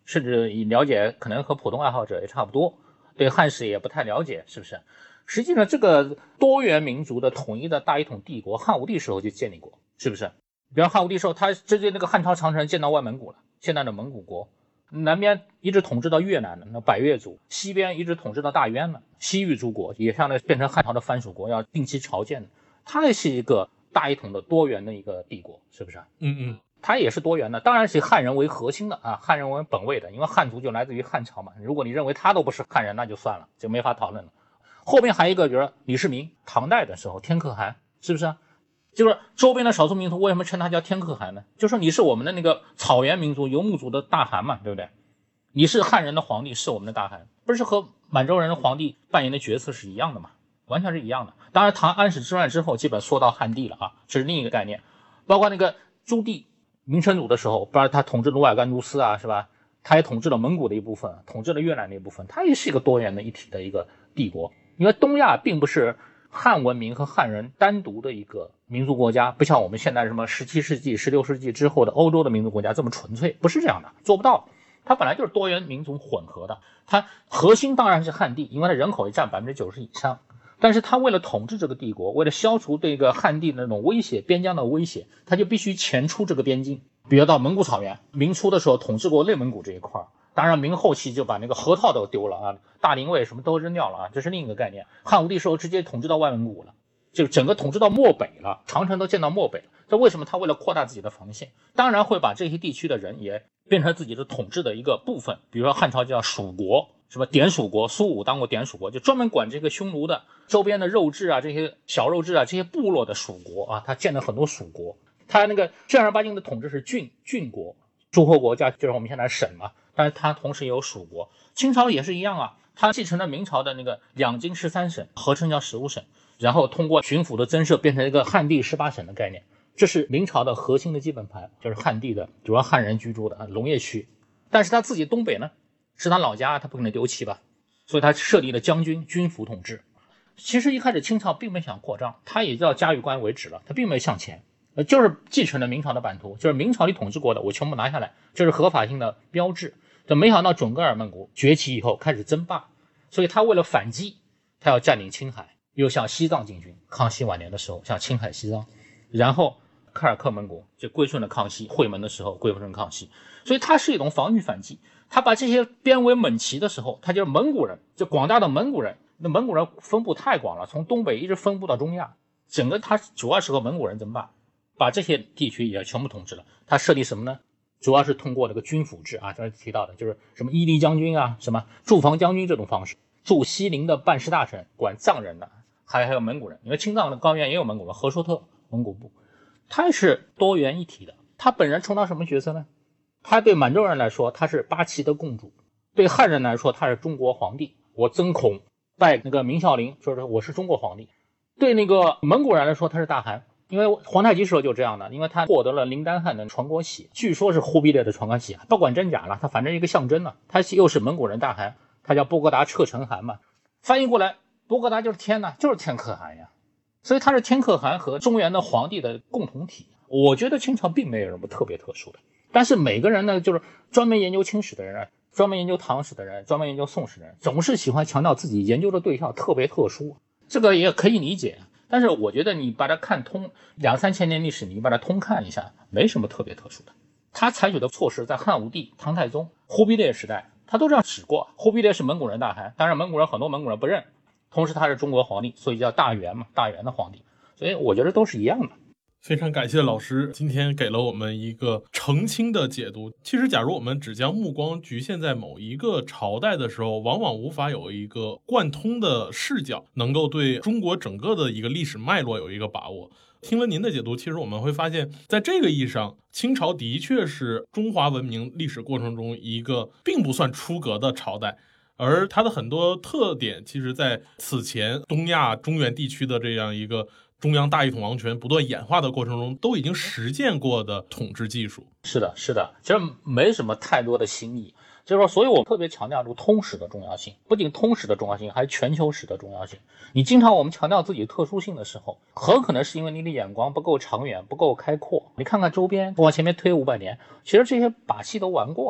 甚至了解可能和普通爱好者也差不多，对汉史也不太了解，是不是？实际上这个多元民族的统一的大一统帝国，汉武帝时候就建立过，是不是？比方汉武帝时候，他直接那个汉朝长城建到外蒙古了，现在的蒙古国，南边一直统治到越南的那百越族，西边一直统治到大渊了，西域诸国也相当于变成汉朝的藩属国，要定期朝见的。它也是一个大一统的多元的一个帝国，是不是？ 嗯嗯， 它也是多元的，当然是以汉人为核心的啊，汉人为本位的，因为汉族就来自于汉朝嘛。如果你认为他都不是汉人，那就算了，就没法讨论了。后面还有一个，比如李世民，唐代的时候天可汗，是不是啊？就是周边的少数民族为什么称他叫天可汗呢？就说你是我们的那个草原民族游牧族的大汗嘛，对不对？你是汉人的皇帝，是我们的大汗，不是和满洲人的皇帝扮演的角色是一样的嘛？完全是一样的。当然唐安史之乱之后基本说到汉地了啊，这是另一个概念。包括那个朱棣明成祖的时候，不然他统治努尔干都司啊，是吧？他也统治了蒙古的一部分，统治了越南的一部分，他也是一个多元的一体的一个帝国。因为东亚并不是汉文明和汉人单独的一个民族国家，不像我们现在什么十七世纪、十六世纪之后的欧洲的民族国家这么纯粹，不是这样的，做不到。它本来就是多元民族混合的，它核心当然是汉地，因为它人口也占百分之九十以上。但是他为了统治这个帝国，为了消除这个汉地的那种威胁，边疆的威胁，他就必须前出这个边境。比如到蒙古草原，明初的时候统治过内蒙古这一块，当然明后期就把那个河套都丢了啊，大林卫什么都扔掉了啊，这是另一个概念。汉武帝时候直接统治到外蒙古了，就整个统治到漠北了，长城都建到漠北了。这为什么他为了扩大自己的防线，当然会把这些地区的人也变成自己的统治的一个部分。比如说汉朝叫属国，什么典属国，苏武当过典属国，就专门管这个匈奴的周边的肉质啊，这些小肉质啊，这些部落的属国啊，他建了很多属国。他那个正儿八经的统治是郡郡国，诸侯国家就是我们现在省嘛，但是他同时也有属国。清朝也是一样啊，他继承了明朝的那个两京十三省，合称叫十五省，然后通过巡抚的增设变成一个汉地十八省的概念。这是明朝的核心的基本盘，就是汉地的主要汉人居住的农业区。但是他自己东北呢，是他老家，他不可能丢弃吧，所以他设立了将军军府统治。其实一开始清朝并没想扩张，他也叫嘉峪关为止了，他并没有向前，呃，就是继承了明朝的版图，就是明朝里统治过的我全部拿下来，这是合法性的标志。这没想到准噶尔蒙古崛起以后开始争霸，所以他为了反击，他要占领青海，又向西藏进军。康熙晚年的时候向青海西藏，然后柯尔克蒙古就归顺了康熙，会盟的时候归顺康熙，所以它是一种防御反击。他把这些编为蒙旗的时候，他就是蒙古人，就广大的蒙古人。那蒙古人分布太广了，从东北一直分布到中亚，整个他主要是和蒙古人争霸，把这些地区也全部统治了。他设立什么呢？主要是通过这个军府制啊，这是提到的，就是什么伊犁将军啊，什么驻防将军这种方式，驻西陵的办事大臣管藏人的，还还有蒙古人，因为青藏的高原也有蒙古人，和硕特蒙古部，他是多元一体的。他本人充当什么角色呢？他对满洲人来说他是八旗的共主，对汉人来说他是中国皇帝，我曾孔拜那个明孝陵说是我是中国皇帝。对那个蒙古人来说他是大汗，因为皇太极时候就这样的，因为他获得了林丹汗的传国玺，据说是忽必烈的传国玺，不管真假了，他反正一个象征了，他又是蒙古人大汗，他叫波格达彻成汗嘛，翻译过来波格达就是天呐，就是天可汗呀，所以他是天可汗和中原的皇帝的共同体。我觉得清朝并没有什么特别特殊的，但是每个人呢，就是专门研究清史的人，专门研究唐史的人，专门研究宋史的人，总是喜欢强调自己研究的对象特别特殊，这个也可以理解。但是我觉得你把它看通，两三千年历史你把它通看一下，没什么特别特殊的。他采取的措施在汉武帝、唐太宗、忽必烈时代他都这样使过。忽必烈是蒙古人大汗，当然蒙古人很多蒙古人不认，同时他是中国皇帝，所以叫大元嘛，大元的皇帝，所以我觉得都是一样的。 非常感谢老师今天给了我们一个澄清的解读。其实假如我们只将目光局限在某一个朝代的时候，往往无法有一个贯通的视角，能够对中国整个的一个历史脉络有一个把握。听了您的解读，其实我们会发现在这个意义上，清朝的确是中华文明历史过程中一个并不算出格的朝代，而它的很多特点其实在此前东亚中原地区的这样一个中央大一统王权不断演化的过程中都已经实践过的统治技术。 是的，是的，其实没什么太多的新意，就是说，所以我特别强调这个通史的重要性，不仅通史的重要性，还有全球史的重要性。你经常我们强调自己特殊性的时候，很可能是因为你的眼光不够长远，不够开阔。你看看周边，往前面推五百年，其实这些把戏都玩过的。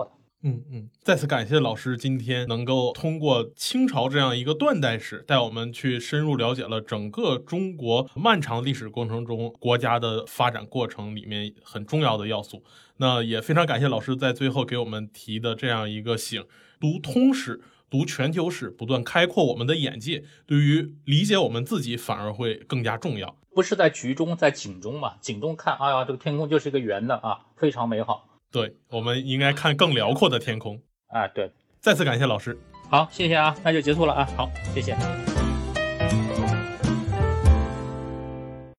嗯嗯，再次感谢老师今天能够通过清朝这样一个断代史，带我们去深入了解了整个中国漫长历史过程中国家的发展过程里面很重要的要素。那也非常感谢老师在最后给我们提的这样一个醒，读通史，读全球史，不断开阔我们的眼界，对于理解我们自己反而会更加重要。 不是在局中，在景中嘛，景中看，哎呀，这个天空就是一个圆的啊，非常美好。 对，我们应该看更辽阔的天空。 啊，对， 再次感谢老师。 好，谢谢啊，那就结束了啊。 好， 谢谢。